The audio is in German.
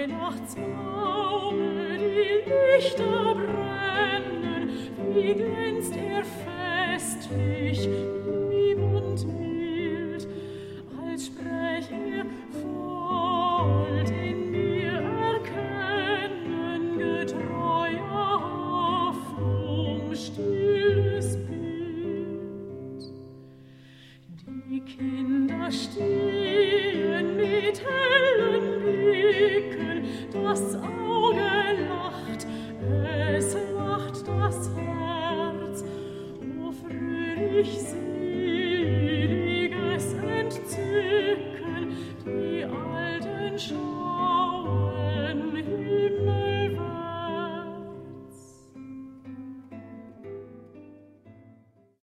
Weihnachtsbaume die Lichter brennen, wie glänzt er festlich, lieb und mild, als spräch er wollt in mir erkennen, getreuer Hoffnung, stilles Bild. Die Kinder stehen mit hellen Blicken, das Auge lacht, es lacht das Herz, o fröhlich singen.